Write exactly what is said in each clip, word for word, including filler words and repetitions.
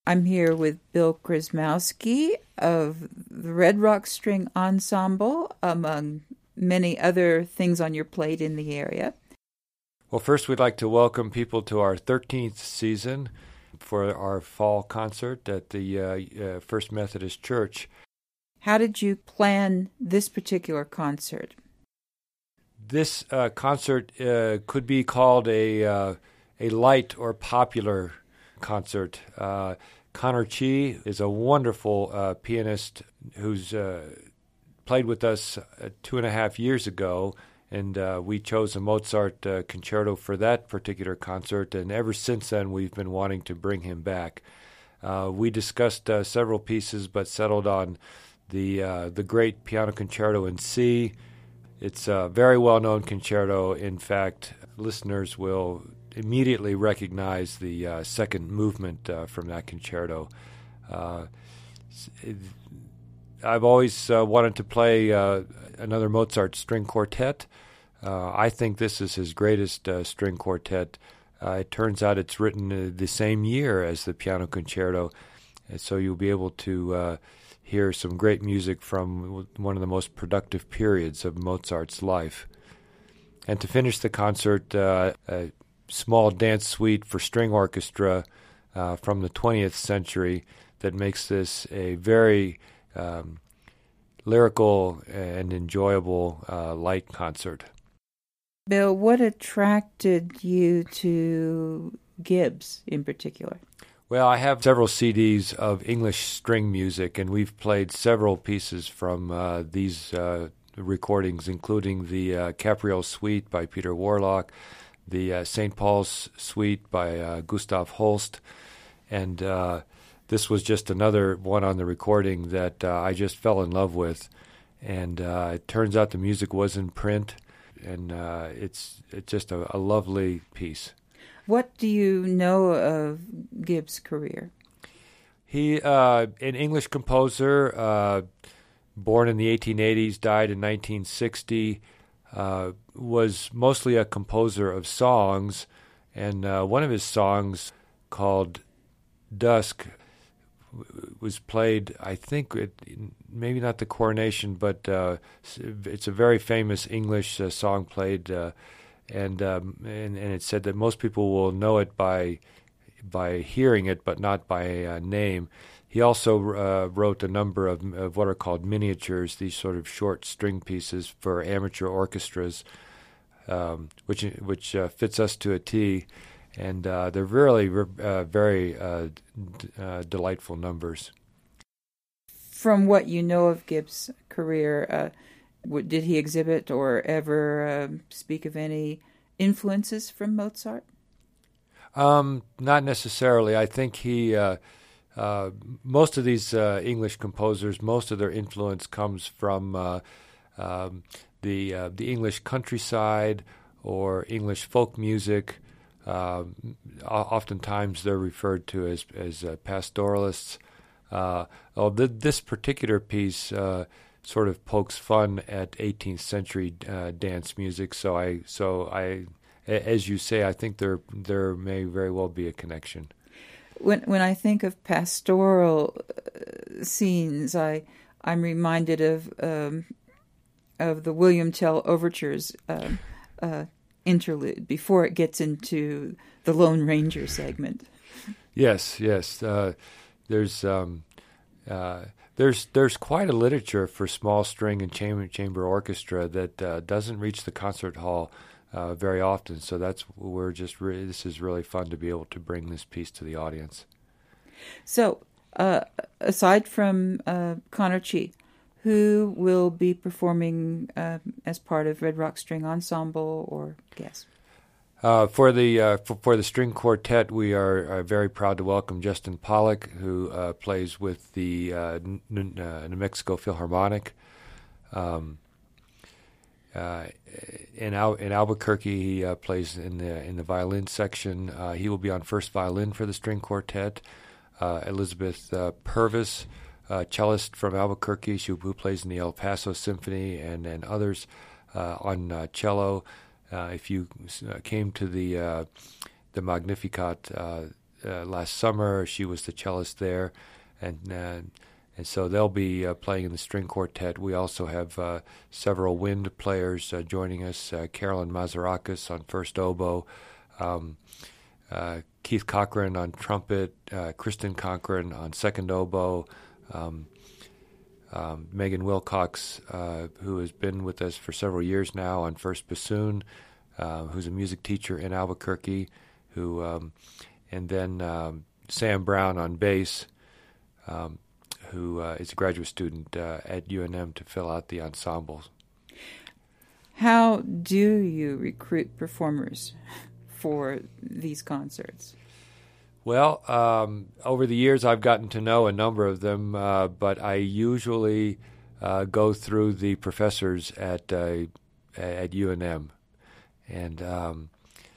I'm here with Bill Grzymowski of the Red Rock String Ensemble, among many other things on your plate in the area. Well, first we'd like to welcome people to our thirteenth season for our fall concert at the uh, uh, First Methodist Church. How did you plan this particular concert? This uh, concert uh, could be called a uh, a light or popular concert. Uh, Connor Chi is a wonderful uh, pianist who's uh, played with us uh, two and a half years ago, and uh, we chose a Mozart uh, concerto for that particular concert, and ever since then we've been wanting to bring him back. Uh, we discussed uh, several pieces, but settled on the uh, the great piano concerto in C. It's a very well-known concerto. In fact, listeners will immediately recognize the uh, second movement uh, from that concerto. Uh, it, I've always uh, wanted to play uh, another Mozart string quartet. Uh, I think this is his greatest uh, string quartet. Uh, it turns out it's written uh, the same year as the piano concerto, and so you'll be able to uh, hear some great music from one of the most productive periods of Mozart's life. And to finish the concert, uh, a small dance suite for string orchestra uh, from the twentieth century that makes this a very um, lyrical and enjoyable uh, light concert. Bill, what attracted you to Gibbs in particular? Well, I have several C Ds of English string music, and we've played several pieces from uh, these uh, recordings, including the uh, Capriole Suite by Peter Warlock, the uh, Saint Paul's Suite by uh, Gustav Holst, and uh, this was just another one on the recording that uh, I just fell in love with. And uh, it turns out the music was in print, and uh, it's it's just a, a lovely piece. What do you know of Gibbs' career? He, uh, an English composer, uh, born in the eighteen eighties, died in nineteen sixty, uh, was mostly a composer of songs, and uh, one of his songs called Dusk was played, I think, it, maybe not the Coronation, but uh, it's a very famous English uh, song played, uh, and, um, and and it said that most people will know it by by hearing it, but not by uh, name. He also uh, wrote a number of, of what are called miniatures, these sort of short string pieces for amateur orchestras, um, which which uh, fits us to a T. And uh, they're really uh, very uh, d- uh, delightful numbers. From what you know of Gibbs' career, uh, w- did he exhibit or ever uh, speak of any influences from Mozart? Um, not necessarily. I think he, uh, uh, most of these uh, English composers, most of their influence comes from uh, um, the uh, the English countryside or English folk music. Uh, oftentimes they're referred to as as uh, pastoralists. Uh, oh, th- this particular piece uh, sort of pokes fun at eighteenth century uh, dance music. So I, so I, as you say, I think there there may very well be a connection. When when I think of pastoral uh, scenes, I I'm reminded of um, of the William Tell overtures. Uh, uh, interlude before it gets into the Lone Ranger segment. Yes, yes. Uh, there's um, uh, there's there's quite a literature for small string and chamber chamber orchestra that uh, doesn't reach the concert hall uh, very often. So that's we're just re- this is really fun to be able to bring this piece to the audience. So, uh, aside from uh, Connor Chi, who will be performing uh, as part of Red Rock String Ensemble or guest? Uh, for the uh, for, for the string quartet, we are, are very proud to welcome Justin Pollock, who uh, plays with the uh, N- uh, New Mexico Philharmonic. Um, uh, in Al- in Albuquerque, he uh, plays in the in the violin section. Uh, he will be on first violin for the string quartet. Uh, Elizabeth uh, Purvis, uh, cellist from Albuquerque, she, who plays in the El Paso Symphony, and, and others uh, on uh, cello. Uh, if you uh, came to the uh, the Magnificat uh, uh, last summer. She was the cellist there, and uh, and so they'll be uh, playing in the string quartet. We also have uh, several wind players uh, joining us. Uh, Carolyn Mazarakis on first oboe, um, uh, Keith Cochran on trumpet, uh, Kristen Cochran on second oboe. Um, Um, Megan Wilcox, uh, who has been with us for several years now, on first bassoon, uh, who's a music teacher in Albuquerque, who, um, and then um, Sam Brown on bass, um, who uh, is a graduate student uh, at U N M to fill out the ensembles. How do you recruit performers for these concerts? Well, um, over the years, I've gotten to know a number of them, uh, but I usually uh, go through the professors at uh, at U N M, and um,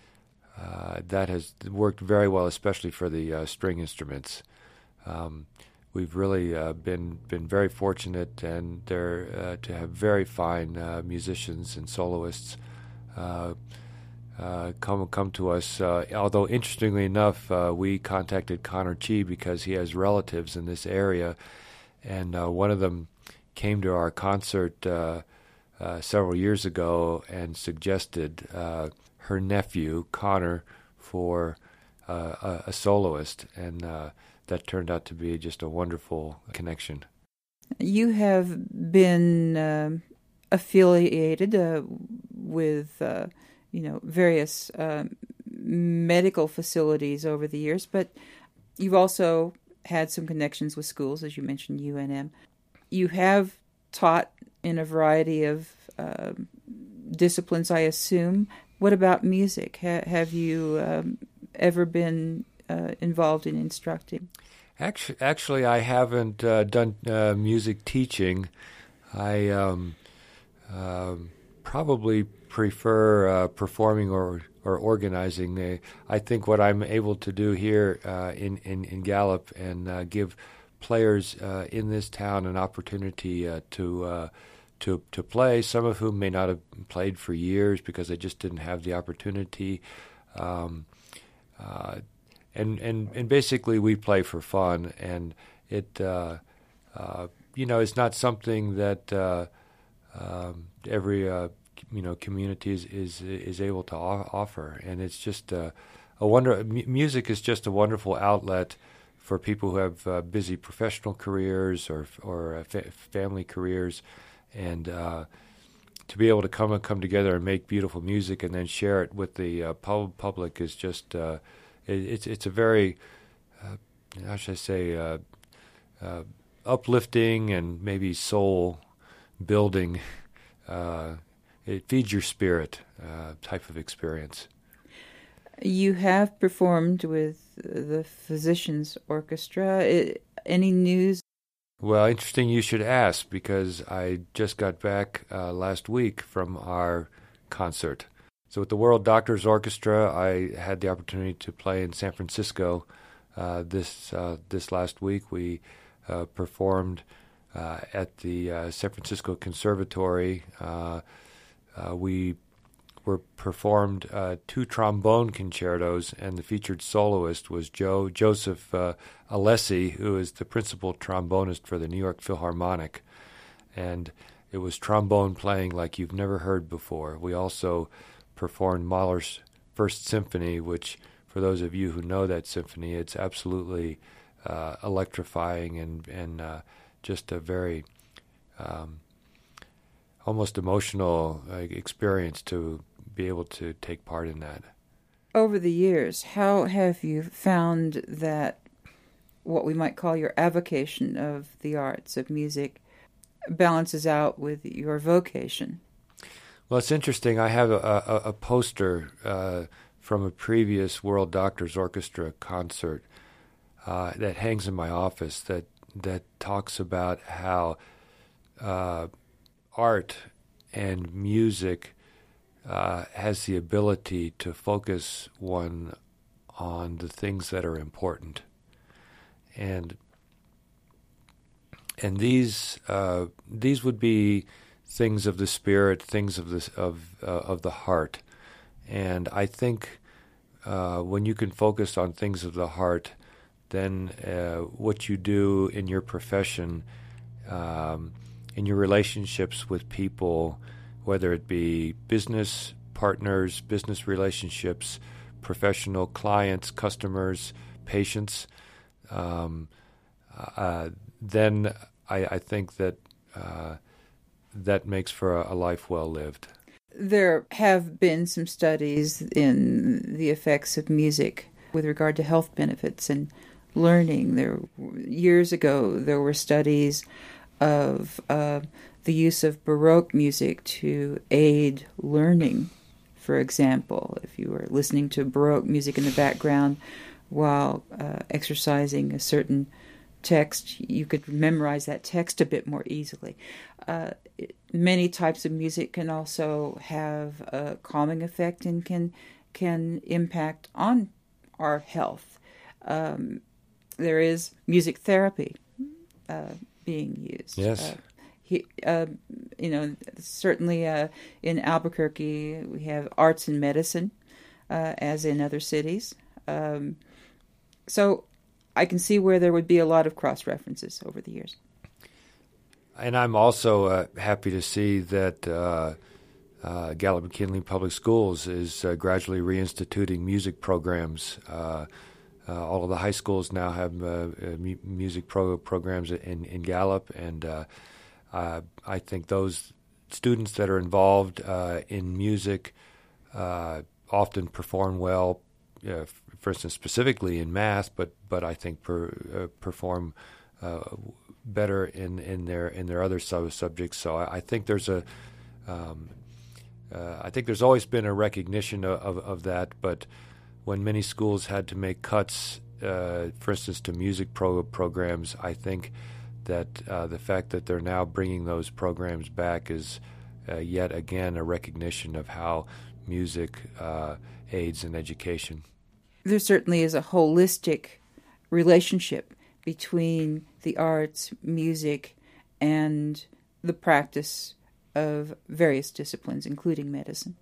uh, that has worked very well, especially for the uh, string instruments. Um, we've really uh, been been very fortunate, and there uh, to have very fine uh, musicians and soloists. Uh, Uh, come come to us. Uh, although interestingly enough, uh, we contacted Connor Chi because he has relatives in this area, and uh, one of them came to our concert uh, uh, several years ago and suggested uh, her nephew Connor for uh, a, a soloist, and uh, that turned out to be just a wonderful connection. You have been uh, affiliated uh, with. Uh, you know, various uh, medical facilities over the years, but you've also had some connections with schools, as you mentioned, U N M. You have taught in a variety of uh, disciplines, I assume. What about music? Ha- have you um, ever been uh, involved in instructing? Actually, actually I haven't uh, done uh, music teaching. I um, uh, probably prefer uh, performing or or organizing. Uh, I think what I'm able to do here uh, in, in in Gallup and uh, give players uh, in this town an opportunity uh, to uh, to to play. Some of whom may not have played for years because they just didn't have the opportunity. Um, uh, and and and basically we play for fun, and it uh, uh, you know it's not something that uh, um, every uh, you know, community is, is, is able to offer. And it's just uh, a wonder. M- music is just a wonderful outlet for people who have uh, busy professional careers or or uh, fa- family careers, and uh, to be able to come and come together and make beautiful music and then share it with the uh, pub- public is just uh, it, it's it's a very uh, how should I say uh, uh, uplifting and maybe soul building. Uh, It feeds your spirit uh, type of experience. You have performed with the Physicians Orchestra. It, any news? Well, interesting you should ask, because I just got back uh, last week from our concert. So with the World Doctors Orchestra, I had the opportunity to play in San Francisco uh, this uh, this last week. We uh, performed uh, at the uh, San Francisco Conservatory. Uh, Uh, we were performed uh, two trombone concertos, and the featured soloist was Joe Joseph uh, Alessi, who is the principal trombonist for the New York Philharmonic. And it was trombone playing like you've never heard before. We also performed Mahler's First Symphony, which, for those of you who know that symphony, it's absolutely uh, electrifying and, and uh, just a very... Um, almost emotional uh, experience to be able to take part in that. Over the years, how have you found that what we might call your avocation of the arts, of music, balances out with your vocation? Well, it's interesting. I have a, a, a poster uh, from a previous World Doctors Orchestra concert uh, that hangs in my office that, that talks about how uh, art and music uh, has the ability to focus one on the things that are important, and and these uh, these would be things of the spirit, things of this of uh, of the heart, and I think uh, when you can focus on things of the heart, then uh, what you do in your profession, um, in your relationships with people, whether it be business partners, business relationships, professional clients, customers, patients, um, uh, then I, I think that uh, that makes for a, a life well lived. There have been some studies in the effects of music with regard to health benefits and learning. There, years ago, there were studies of uh, the use of Baroque music to aid learning. For example, if you were listening to Baroque music in the background while uh, exercising a certain text, you could memorize that text a bit more easily. Uh, many types of music can also have a calming effect and can can impact on our health. Um, there is music therapy uh, being used. Yes. Uh, he, uh, you know, certainly uh, in Albuquerque we have arts and medicine, uh, as in other cities. Um, so I can see where there would be a lot of cross-references over the years. And I'm also uh, happy to see that uh, uh, Gallup-McKinley Public Schools is uh, gradually reinstituting music programs. Uh, uh, all of the high schools now have uh, uh, mu- music pro- programs in, in Gallup, and uh, uh, I think those students that are involved uh, in music uh, often perform well, uh, for instance, specifically in math, but, but I think per, uh, perform uh, better in, in their in their other sub- subjects. So I, I think there's a um, uh, I think there's always been a recognition of, of, of that. But when many schools had to make cuts, uh, for instance, to music pro- programs, I think that uh, the fact that they're now bringing those programs back is uh, yet again a recognition of how music uh, aids in education. There certainly is a holistic relationship between the arts, music, and the practice of various disciplines, including medicine.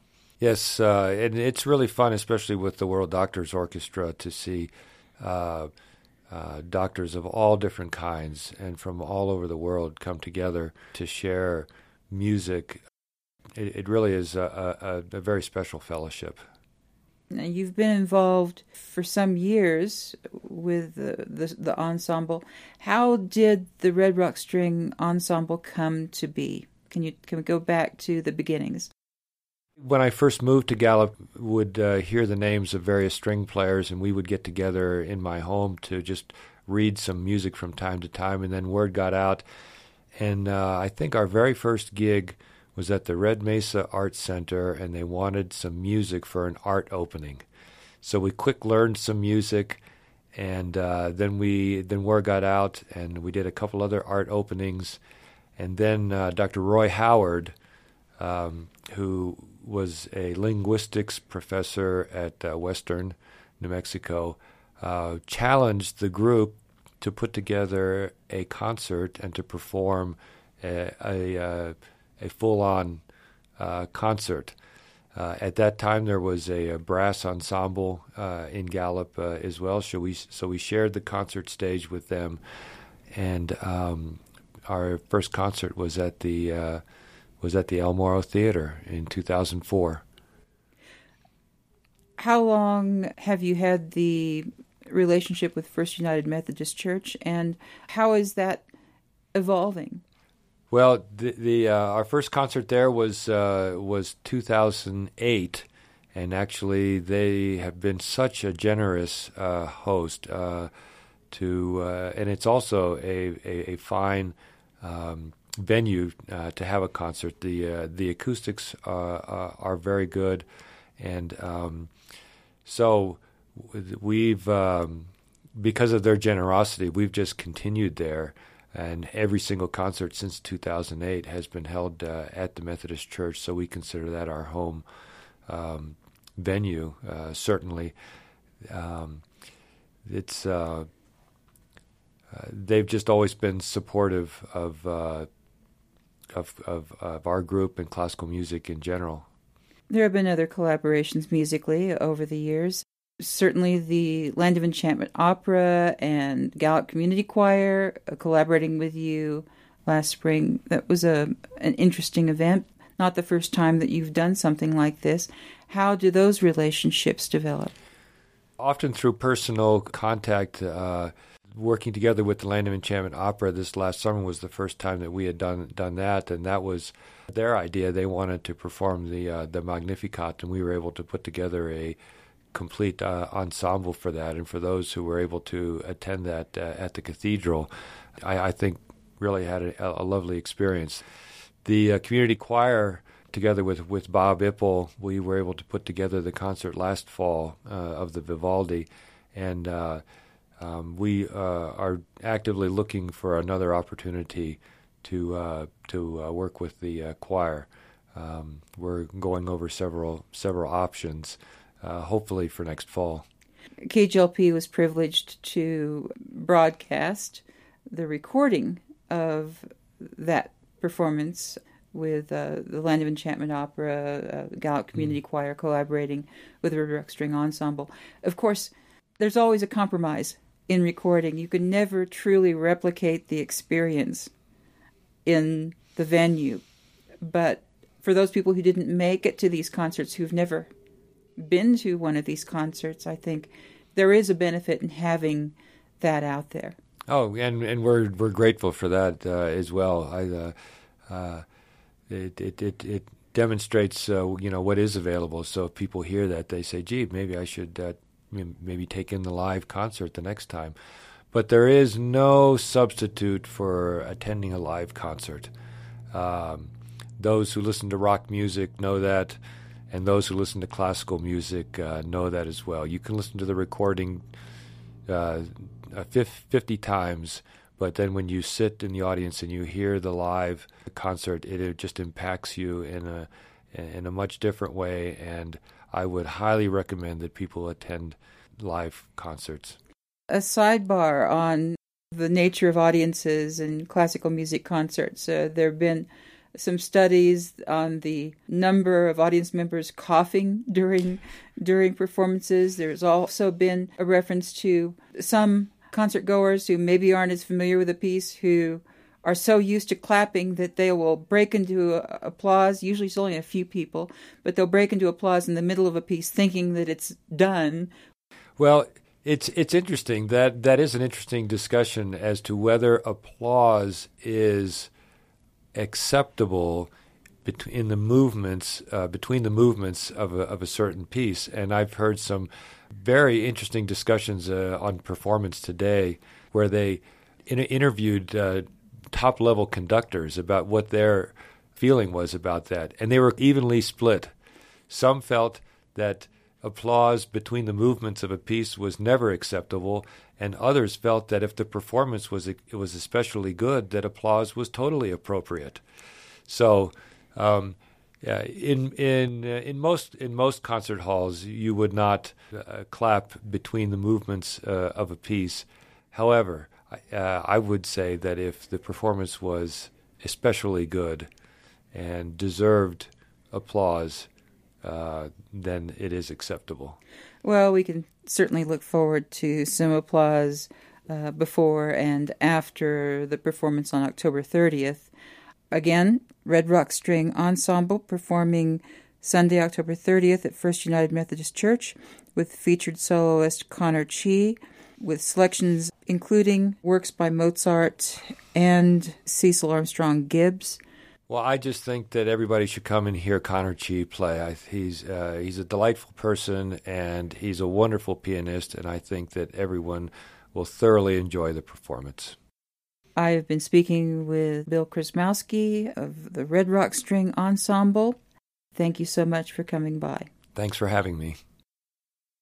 Yes, uh, and it's really fun, especially with the World Doctors Orchestra, to see uh, uh, doctors of all different kinds and from all over the world come together to share music. It, it really is a, a, a very special fellowship. Now, you've been involved for some years with the, the, the ensemble. How did the Red Rock String Ensemble come to be? Can you can we go back to the beginnings? When I first moved to Gallup, would uh, hear the names of various string players, and we would get together in my home to just read some music from time to time, and then word got out. And uh, I think our very first gig was at the Red Mesa Arts Center, and they wanted some music for an art opening. So we quick learned some music, and uh, then we then word got out, and we did a couple other art openings. And then uh, Doctor Roy Howard, um, who was a linguistics professor at uh, Western New Mexico, uh, challenged the group to put together a concert and to perform a, a, uh, a full-on uh, concert. Uh, at that time, there was a, a brass ensemble uh, in Gallup uh, as well, so we so we shared the concert stage with them, and um, our first concert was at the uh, was at the El Moro Theater in two thousand four. How long have you had the relationship with First United Methodist Church, and how is that evolving? Well, the, the uh, our first concert there was uh, was two thousand eight, and actually they have been such a generous uh, host uh, to, uh, and it's also a a, a fine um, venue uh, to have a concert. The uh, the acoustics uh, uh, are very good, and um, so we've um, because of their generosity, we've just continued there. And every single concert since two thousand eight has been held uh, at the Methodist Church, so we consider that our home um, venue, uh, certainly. Um, it's uh, uh, they've just always been supportive of, uh, of, of, of our group and classical music in general. There have been other collaborations musically over the years. Certainly the Land of Enchantment Opera and Gallup Community Choir uh, collaborating with you last spring. That was a an interesting event. Not the first time that you've done something like this. How do those relationships develop? Often through personal contact. Uh, working together with the Land of Enchantment Opera this last summer was the first time that we had done done that, and that was their idea. They wanted to perform the uh, the Magnificat, and we were able to put together a complete uh, ensemble for that. And for those who were able to attend that uh, at the cathedral, I, I think really had a, a lovely experience. The uh, community choir, together with, with Bob Ippel, we were able to put together the concert last fall uh, of the Vivaldi, and uh, um, we uh, are actively looking for another opportunity to uh, to uh, work with the uh, choir. Um, we're going over several several options, uh, hopefully for next fall. K G L P was privileged to broadcast the recording of that performance with uh, the Land of Enchantment Opera, uh, Gallup Community mm. Choir collaborating with the Red Rock String Ensemble. Of course, there's always a compromise in recording. You can never truly replicate the experience in the venue. But for those people who didn't make it to these concerts, who've never been to one of these concerts, I think there is a benefit in having that out there. Oh, and and we're we're grateful for that uh, as well. I, uh, uh, it, it it it demonstrates uh, you know what is available. So if people hear that, they say, "Gee, maybe I should uh, maybe take in the live concert the next time." But there is no substitute for attending a live concert. Um, those who listen to rock music know that, and those who listen to classical music uh, know that as well. You can listen to the recording Uh, Uh, fifty times, but then when you sit in the audience and you hear the live concert, it, it just impacts you in a in a much different way, and I would highly recommend that people attend live concerts. A sidebar on the nature of audiences in classical music concerts. Uh, there have been some studies on the number of audience members coughing during during performances. There's also been a reference to some concert goers who maybe aren't as familiar with a piece, who are so used to clapping that they will break into applause. Usually it's only a few people, but they'll break into applause in the middle of a piece thinking that it's done. Well, it's it's interesting. That that is an interesting discussion as to whether applause is acceptable between the movements uh, between the movements of a, of a certain piece. And I've heard some very interesting discussions uh, on performance today where they in- interviewed uh, top-level conductors about what their feeling was about that, and they were evenly split. Some felt that applause between the movements of a piece was never acceptable, and others felt that if the performance was it was especially good, that applause was totally appropriate. So, um, yeah, in in uh, in most in most concert halls, you would not uh, clap between the movements uh, of a piece. However, uh, I would say that if the performance was especially good and deserved applause, uh, then it is acceptable. Well, we can certainly look forward to some applause uh, before and after the performance on October thirtieth. Again, Red Rock String Ensemble performing Sunday, October thirtieth at First United Methodist Church with featured soloist Connor Chee, with selections including works by Mozart and Cecil Armstrong Gibbs. Well, I just think that everybody should come and hear Connor Chee play. I, he's uh, he's a delightful person, and he's a wonderful pianist, and I think that everyone will thoroughly enjoy the performance. I have been speaking with Bill Krasmowski of the Red Rock String Ensemble. Thank you so much for coming by. Thanks for having me.